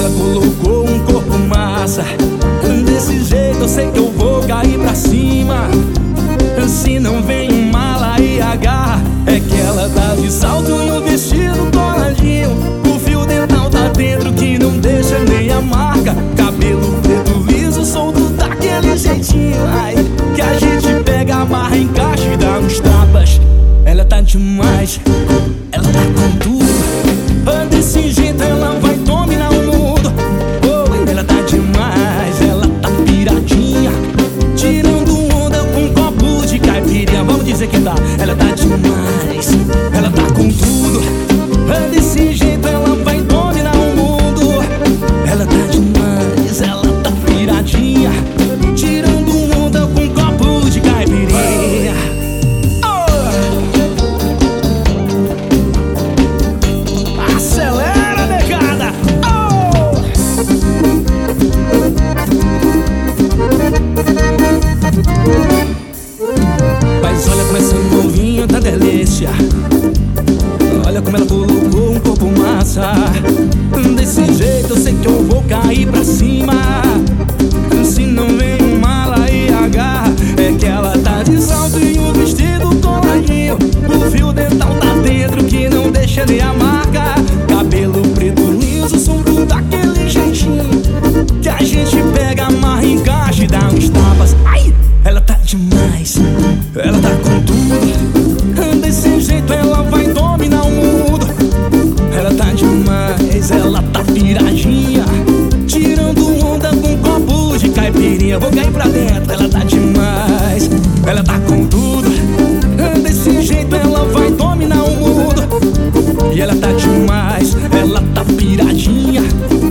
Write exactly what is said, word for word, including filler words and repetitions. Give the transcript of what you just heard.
ela colocou um corpo massa. Desse jeito eu sei que eu vou cair pra cima. Se não vem um mala e agarra, é que ela tá de salto e o vestido coladinho. O fio dental tá dentro que não deixa nem a marca. Cabelo preto liso, solto daquele jeitinho. Ai, que a gente pega, amarra, encaixa e dá uns tapas. Ela tá demais, ela tá com tudo. Desse jeito ela vai dominar o mundo. Oh, ela tá demais, ela tá piradinha, tirando onda com um copo de caipirinha. Vamos dizer que tá, ela tá demais, ela tá com tudo. Desse jeito ela vai dominar o mundo. Ela tá demais, ela tá piradinha, tirando onda com um copo de caipirinha. Acelera, negada! Oh! Mas olha como essa novinha tá delícia. Olha como ela colocou um corpo massa. Desse jeito eu sei que eu vou cair pra cima. Se não vem um mala e agarra, é que ela tá de salto e o vestido coladinho. O fio dental tá dentro que não deixa nem a marca. Cabelo preto liso, solto daquele jeitinho que a gente pega, amarra, encaixa e dá uns tapas. Ai, ela tá demais, ela tá com tudo. Desse jeito ela vai dominar o mundo. Ela tá demais, ela tá piradinha, tirando onda com um copo de caipirinha. Vou cair pra dentro, ela tá demais, ela tá com tudo. Desse jeito ela vai dominar o mundo. E ela tá demais, ela tá piradinha,